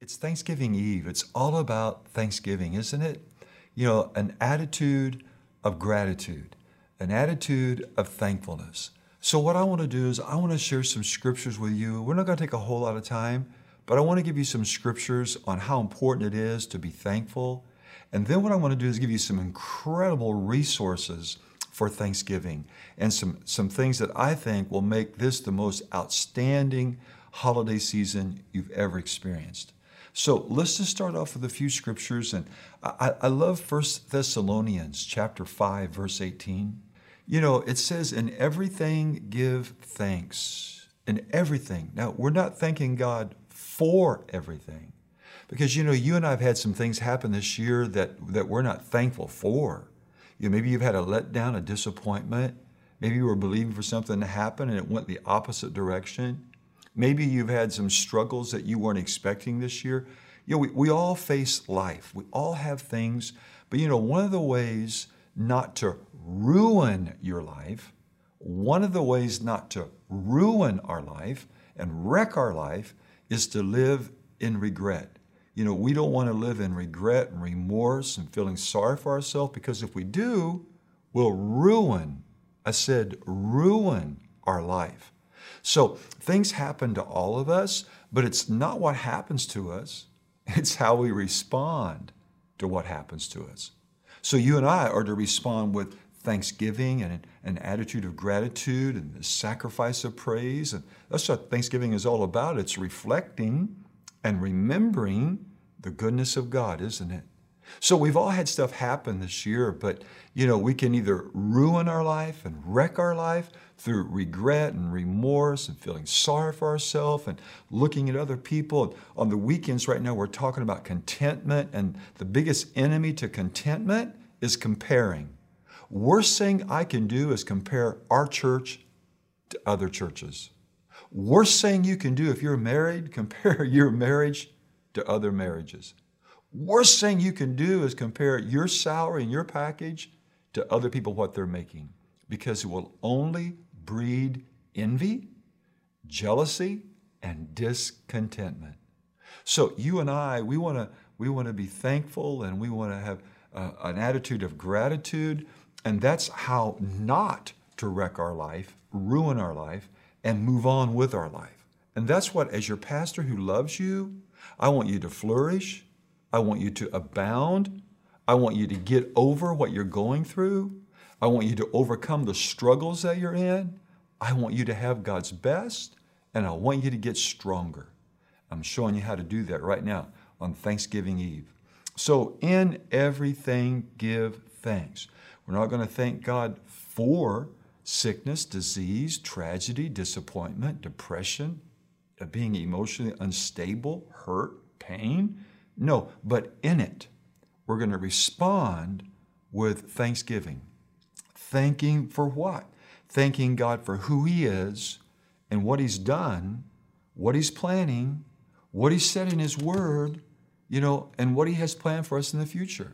It's Thanksgiving Eve. It's all about Thanksgiving, isn't it? You know, an attitude of gratitude, an attitude of thankfulness. So what I want to do is I want to share some scriptures with you. We're not going to take a whole lot of time, but I want to give you some scriptures on how important it is to be thankful. And then what I want to do is give you some incredible resources for Thanksgiving and some things that I think will make this the most outstanding holiday season you've ever experienced. So let's just start off with a few scriptures. And I love 1 Thessalonians chapter 5, verse 18. You know, it says, in everything give thanks. In everything. Now, we're not thanking God for everything. Because, you know, you and I have had some things happen this year that we're not thankful for. You know, maybe you've had a letdown, a disappointment. Maybe you were believing for something to happen and it went the opposite direction. Maybe you've had some struggles that you weren't expecting this year. You know, we all face life. We all have things. But, you know, one of the ways not to ruin your life, one of the ways not to ruin our life and wreck our life is to live in regret. You know, we don't want to live in regret and remorse and feeling sorry for ourselves, because if we do, we'll ruin, I said, ruin our life. So things happen to all of us, but it's not what happens to us. It's how we respond to what happens to us. So you and I are to respond with thanksgiving and an attitude of gratitude and the sacrifice of praise. And that's what Thanksgiving is all about. It's reflecting and remembering the goodness of God, isn't it? So we've all had stuff happen this year, but you know, we can either ruin our life and wreck our life through regret and remorse and feeling sorry for ourselves and looking at other people. On the weekends right now, we're talking about contentment, and the biggest enemy to contentment is comparing. Worst thing I can do is compare our church to other churches. Worst thing you can do if you're married, compare your marriage to other marriages. Worst thing you can do is compare your salary and your package to other people, what they're making, because it will only breed envy, jealousy, and discontentment. So you and I, we want to be thankful, and we want to have an attitude of gratitude, and that's how not to wreck our life, ruin our life, and move on with our life. And that's what, as your pastor who loves you, I want you to flourish. I want you to abound. I want you to get over what you're going through. I want you to overcome the struggles that you're in. I want you to have God's best, and I want you to get stronger. I'm showing you how to do that right now on Thanksgiving Eve. So in everything, give thanks. We're not going to thank God for sickness, disease, tragedy, disappointment, depression, being emotionally unstable, hurt, pain. No, but in it, we're going to respond with thanksgiving. Thanking for what? Thanking God for who He is and what He's done, what He's planning, what He said in His Word, you know, and what He has planned for us in the future.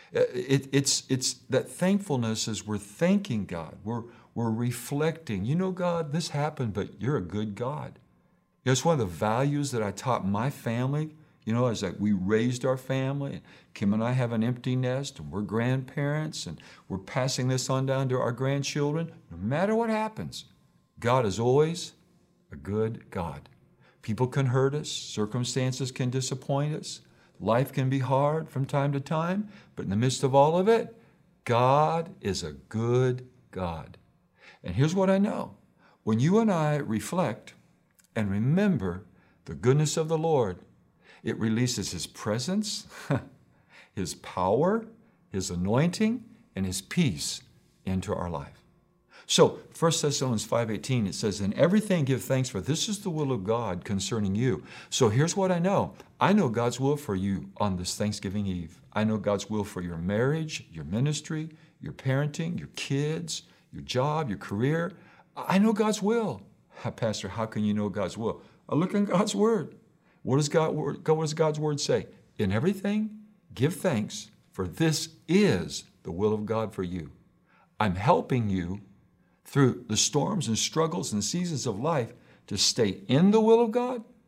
It's that thankfulness is we're thanking God. We're reflecting. You know, God, this happened, but you're a good God. You know, it's one of the values that I taught my family. You know, as we raised our family. Kim and I have an empty nest, and we're grandparents, and we're passing this on down to our grandchildren. No matter what happens, God is always a good God. People can hurt us. Circumstances can disappoint us. Life can be hard from time to time, but in the midst of all of it, God is a good God. And here's what I know. When you and I reflect and remember the goodness of the Lord, it releases His presence, His power, His anointing, and His peace into our life. So 1 Thessalonians 5:18, it says, in everything give thanks, for this is the will of God concerning you. So here's what I know. I know God's will for you on this Thanksgiving Eve. I know God's will for your marriage, your ministry, your parenting, your kids, your job, your career. I know God's will. Pastor, how can you know God's will? I look in God's Word. What does God's Word say? In everything, give thanks, for this is the will of God for you. I'm helping you through the storms and struggles and seasons of life to stay in the will of God,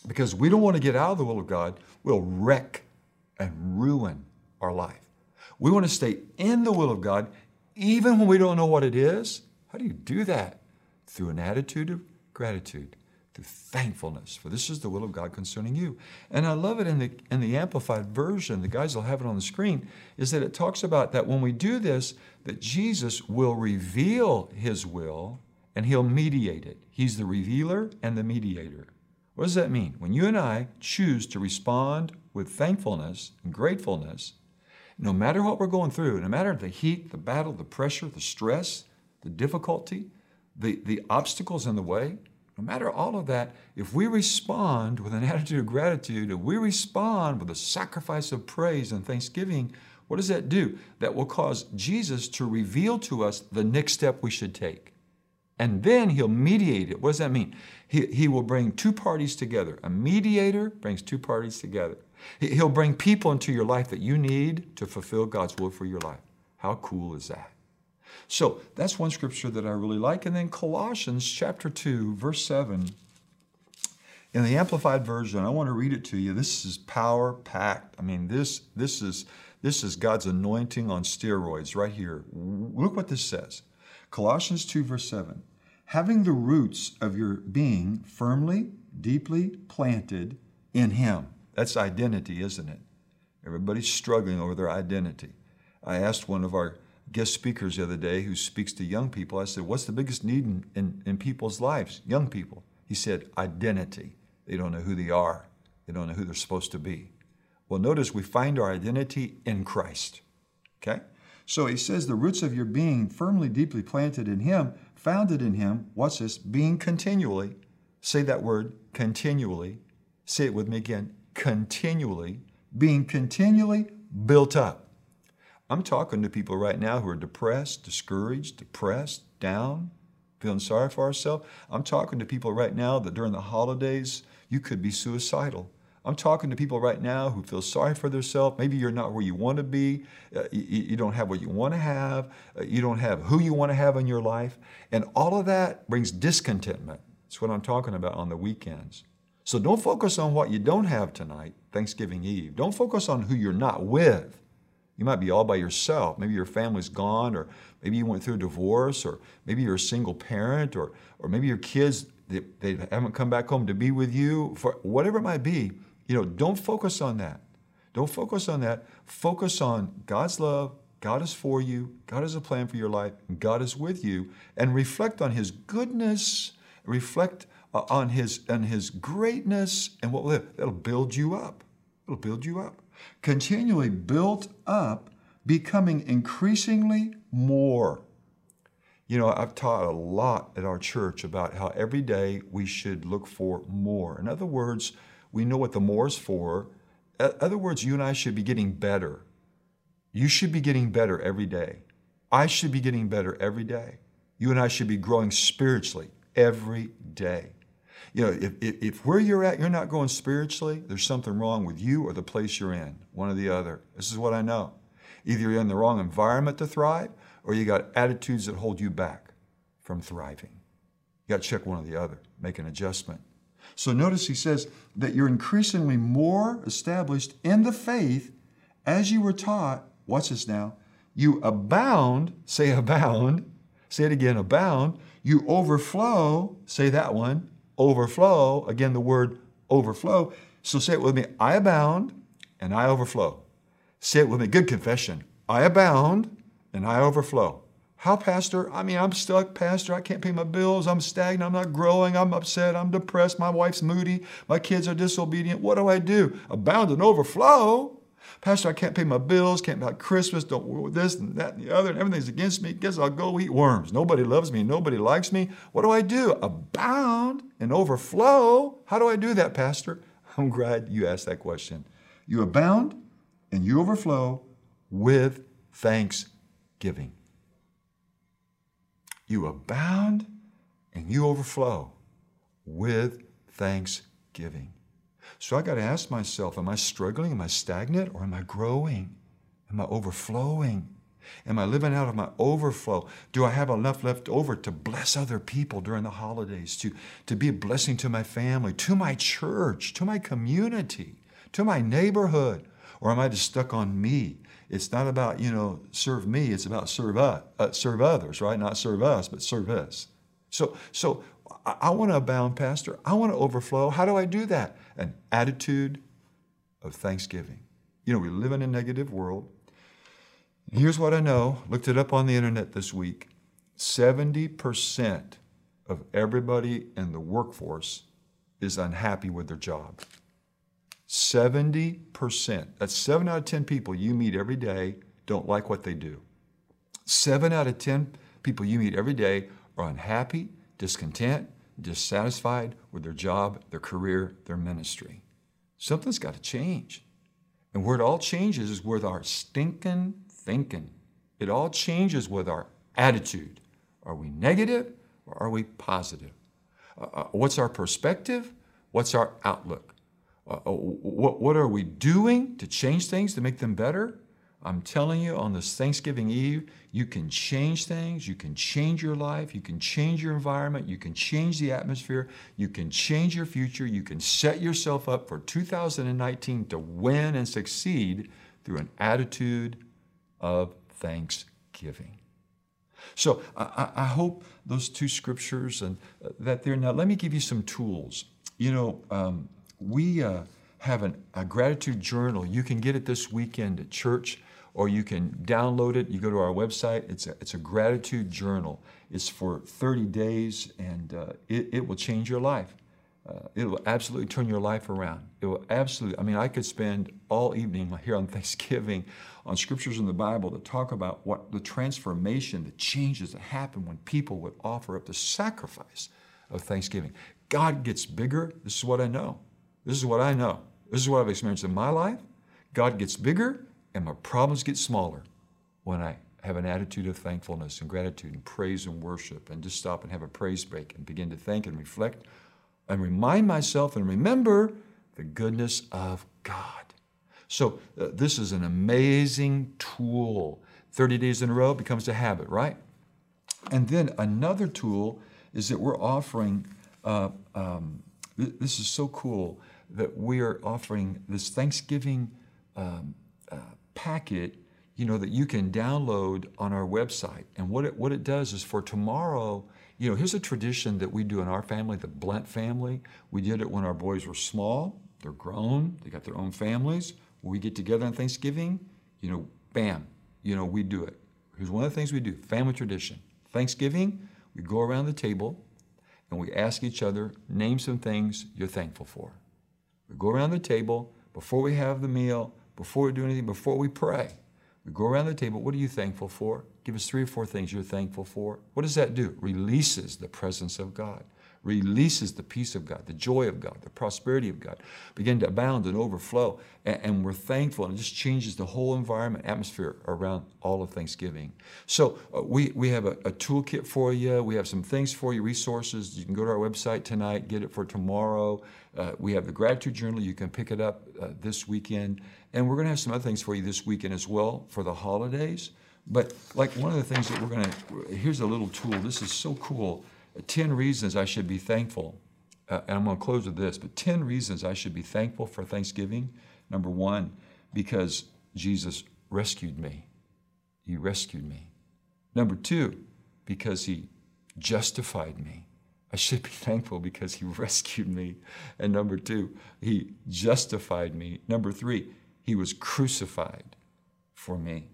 because we don't want to get out of the will of God. We'll wreck and ruin our life. We want to stay in the will of God even when we don't know what it is. How do you do that? Through an attitude of gratitude, through thankfulness, for this is the will of God concerning you. And I love it in the Amplified Version, the guys will have it on the screen, is that it talks about that when we do this, that Jesus will reveal his will and he'll mediate it. He's the revealer and the mediator. What does that mean? When you and I choose to respond with thankfulness and gratefulness, no matter what we're going through, no matter the heat, the battle, the pressure, the stress, the difficulty, the obstacles in the way, no matter all of that, if we respond with an attitude of gratitude, if we respond with a sacrifice of praise and thanksgiving, what does that do? That will cause Jesus to reveal to us the next step we should take. And then he'll mediate it. What does that mean? He will bring two parties together. A mediator brings two parties together. He'll bring people into your life that you need to fulfill God's will for your life. How cool is that? So that's one scripture that I really like. And then Colossians chapter 2, verse 7. In the Amplified Version, I want to read it to you. This is power-packed. I mean, this is God's anointing on steroids right here. Look what this says. Colossians 2, verse 7. Having the roots of your being firmly, deeply planted in Him. That's identity, isn't it? Everybody's struggling over their identity. I asked one of our guest speakers the other day who speaks to young people, I said, what's the biggest need in people's lives, young people? He said, identity. They don't know who they are. They don't know who they're supposed to be. Well, notice we find our identity in Christ, okay? So he says, the roots of your being firmly, deeply planted in Him, founded in Him, watch this, being continually, say that word, continually, say it with me again, continually, being continually built up. I'm talking to people right now who are depressed, discouraged, depressed, down, feeling sorry for ourselves. I'm talking to people right now that during the holidays, you could be suicidal. I'm talking to people right now who feel sorry for themselves. Maybe you're not where you want to be. You don't have what you want to have. You don't have who you want to have in your life. And all of that brings discontentment. That's what I'm talking about on the weekends. So don't focus on what you don't have tonight, Thanksgiving Eve. Don't focus on who you're not with. You might be all by yourself. Maybe your family's gone, or maybe you went through a divorce, or maybe you're a single parent, or maybe your kids, they haven't come back home to be with you. For whatever it might be, don't focus on that. Don't focus on that. Focus on God's love. God is for you. God has a plan for your life. And God is with you. And reflect on His goodness. Reflect on His greatness. And that'll build you up. It'll build you up. Continually built up, becoming increasingly more. I've taught a lot at our church about how every day we should look for more. In other words, we know what the more is for. In other words, you and I should be getting better. You should be getting better every day. I should be getting better every day. You and I should be growing spiritually every day. If where you're at, you're not growing spiritually, there's something wrong with you or the place you're in, one or the other. This is what I know. Either you're in the wrong environment to thrive, or you got attitudes that hold you back from thriving. You got to check one or the other, make an adjustment. So notice he says that you're increasingly more established in the faith as you were taught. Watch this now. You abound, say abound. Say it again, abound. You overflow, say that one, overflow. Again, the word overflow. So say it with me. I abound and I overflow. Say it with me. Good confession. I abound and I overflow. How, Pastor? I'm stuck, Pastor. I can't pay my bills. I'm stagnant. I'm not growing. I'm upset. I'm depressed. My wife's moody. My kids are disobedient. What do I do? Abound and overflow. Pastor, I can't pay my bills. Can't buy Christmas. Don't work with this and that and the other. And everything's against me. Guess I'll go eat worms. Nobody loves me. Nobody likes me. What do I do? Abound and overflow. How do I do that, Pastor? I'm glad you asked that question. You abound and you overflow with thanksgiving. You abound and you overflow with thanksgiving. So I got to ask myself, am I struggling? Am I stagnant? Or am I growing? Am I overflowing? Am I living out of my overflow? Do I have enough left over to bless other people during the holidays, to be a blessing to my family, to my church, to my community, to my neighborhood? Or am I just stuck on me? It's not about, serve me. It's about serve others, right? Not serve us, but serve us. So I want to abound, Pastor. I want to overflow. How do I do that? An attitude of thanksgiving. We live in a negative world. Here's what I know. Looked it up on the internet this week. 70% of everybody in the workforce is unhappy with their job. 70%. That's 7 out of 10 people you meet every day don't like what they do. 7 out of 10 people you meet every day are unhappy, discontent, dissatisfied with their job, their career, their ministry. Something's got to change. And where it all changes is with our stinking thinking. It all changes with our attitude. Are we negative or are we positive? What's our perspective? What's our outlook? What are we doing to change things, to make them better? I'm telling you, on this Thanksgiving Eve, you can change things. You can change your life. You can change your environment. You can change the atmosphere. You can change your future. You can set yourself up for 2019 to win and succeed through an attitude of thanksgiving. So I hope those two scriptures and that there. Now, let me give you some tools. We have a gratitude journal. You can get it this weekend at church, or you can download it. You go to our website. It's a gratitude journal. It's for 30 days, and it will change your life. It will absolutely turn your life around. It will absolutely, I could spend all evening here on Thanksgiving on scriptures in the Bible that talk about what the transformation, the changes that happen when people would offer up the sacrifice of thanksgiving. God gets bigger. This is what I know. This is what I know. This is what I've experienced in my life. God gets bigger and my problems get smaller when I have an attitude of thankfulness and gratitude and praise and worship, and just stop and have a praise break and begin to think and reflect and remind myself and remember the goodness of God. So this is an amazing tool. 30 days in a row becomes a habit, right? And then another tool is that we're offering, this is so cool, that we are offering this Thanksgiving packet, that you can download on our website. And what it does is for tomorrow, here's a tradition that we do in our family, the Blunt family. We did it when our boys were small. They're grown. They got their own families. When we get together on Thanksgiving, bam, we do it. Here's one of the things we do, family tradition. Thanksgiving, we go around the table and we ask each other, name some things you're thankful for. We go around the table before we have the meal, before we do anything, before we pray. We go around the table, what are you thankful for? Give us 3 or 4 things you're thankful for. What does that do? Releases the presence of God. Releases the peace of God, the joy of God, the prosperity of God. Begin to abound and overflow. And we're thankful, and it just changes the whole environment, atmosphere around all of Thanksgiving. So we have a toolkit for you. We have some things for you, resources. You can go to our website tonight, get it for tomorrow. We have the gratitude journal. You can pick it up this weekend. And we're going to have some other things for you this weekend as well for the holidays. But like one of the things that here's a little tool. This is so cool. 10 reasons I should be thankful. And I'm going to close with this, but 10 reasons I should be thankful for Thanksgiving. Number 1, because Jesus rescued me. He rescued me. Number 2, because he justified me. I should be thankful because he rescued me. And number 2, he justified me. Number 3, he was crucified for me.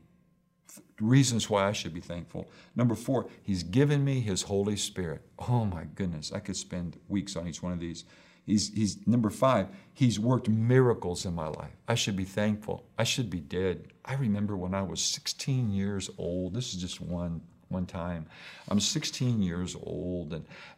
Reasons why I should be thankful. Number 4, he's given me his Holy Spirit. Oh my goodness, I could spend weeks on each one of these. He's number 5, he's worked miracles in my life. I should be thankful. I should be dead. I remember when I was 16 years old. This is just one time. I'm 16 years old,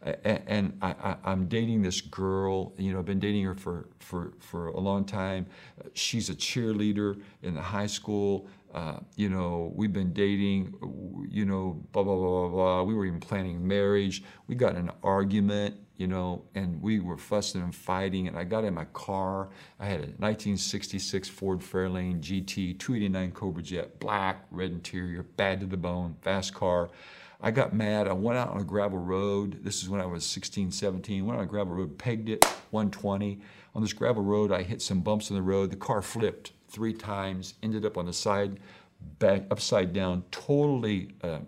and I'm dating this girl. I've been dating her for a long time. She's a cheerleader in the high school. We've been dating, blah, blah, blah, blah, blah. We were even planning marriage. We got in an argument, and we were fussing and fighting. And I got in my car. I had a 1966 Ford Fairlane GT, 289 Cobra Jet, black, red interior, bad to the bone, fast car. I got mad. I went out on a gravel road. This is when I was 16, 17. Went on a gravel road, pegged it, 120. On this gravel road, I hit some bumps in the road. The car flipped 3 times, ended up on the side, back upside down, totally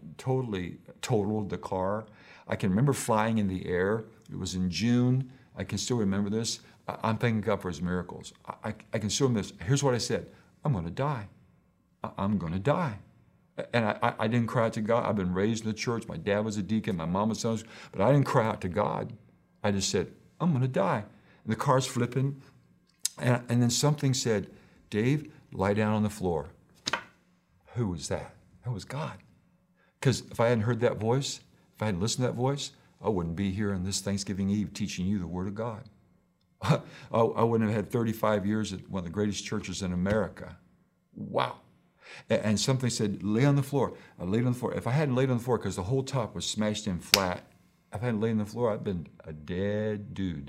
totaled the car. I can remember flying in the air. It was in June. I can still remember this. I'm thanking God for his miracles. I can still remember this. Here's what I said. I'm going to die. I'm going to die. And I didn't cry out to God. I've been raised in the church. My dad was a deacon. My mom was a, but I didn't cry out to God. I just said, I'm going to die. And the car's flipping. And then something said, Dave, lie down on the floor. Who was that? That was God. Because if I hadn't heard that voice, if I hadn't listened to that voice, I wouldn't be here on this Thanksgiving Eve teaching you the Word of God. I wouldn't have had 35 years at one of the greatest churches in America. Wow. And something said, lay on the floor. I laid on the floor. If I hadn't laid on the floor, because the whole top was smashed in flat, if I hadn't laid on the floor, I'd been a dead dude.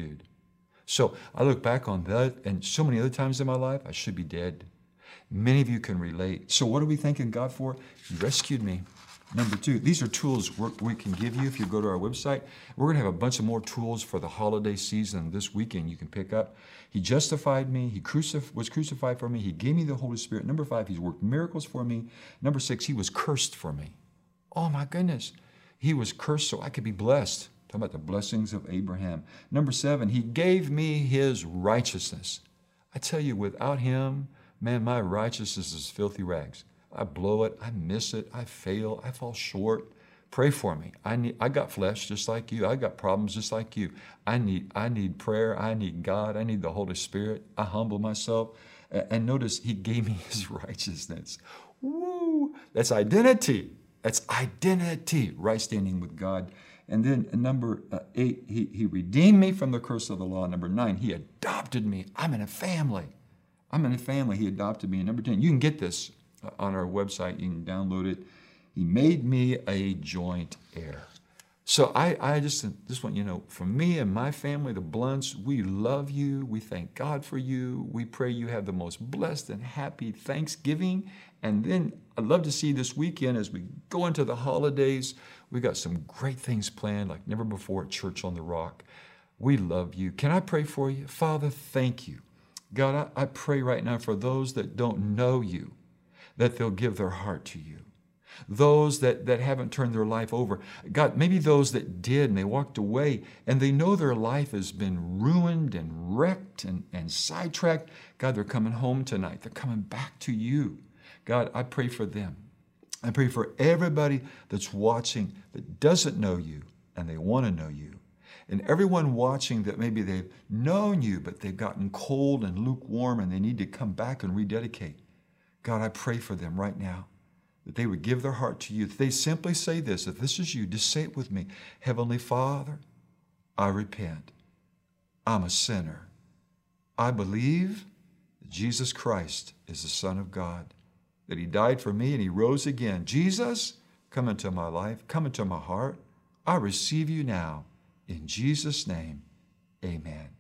So I look back on that, and so many other times in my life, I should be dead. Many of you can relate. So what are we thanking God for? He rescued me. Number 2, these are tools we can give you if you go to our website. We're going to have a bunch of more tools for the holiday season this weekend you can pick up. He justified me. He was crucified for me. He gave me the Holy Spirit. Number 5, he's worked miracles for me. Number 6, he was cursed for me. Oh my goodness. He was cursed so I could be blessed. Talking about the blessings of Abraham. Number 7, he gave me his righteousness. I tell you, without him, man, my righteousness is filthy rags. I blow it, I miss it, I fail, I fall short. Pray for me. I got flesh just like you. I got problems just like you. I need prayer. I need God. I need the Holy Spirit. I humble myself. And notice he gave me his righteousness. Woo! That's identity. That's identity. Right standing with God. And then number 8, he redeemed me from the curse of the law. Number 9, he adopted me. I'm in a family. He adopted me. And number 10, you can get this on our website. You can download it. He made me a joint heir. So I just want you to know, for me and my family, the Blunts, we love you. We thank God for you. We pray you have the most blessed and happy Thanksgiving. And then I'd love to see this weekend as we go into the holidays. We got some great things planned like never before at Church on the Rock. We love you. Can I pray for you? Father, thank you. God, I pray right now for those that don't know you, that they'll give their heart to you. Those that haven't turned their life over. God, maybe those that did and they walked away and they know their life has been ruined and wrecked and sidetracked. God, they're coming home tonight. They're coming back to you. God, I pray for them. I pray for everybody that's watching that doesn't know you and they want to know you. And everyone watching that maybe they've known you, but they've gotten cold and lukewarm and they need to come back and rededicate. God, I pray for them right now, that they would give their heart to you. If they simply say this, if this is you, just say it with me. Heavenly Father, I repent. I'm a sinner. I believe that Jesus Christ is the Son of God, that he died for me and he rose again. Jesus, come into my life, come into my heart. I receive you now. In Jesus' name, amen.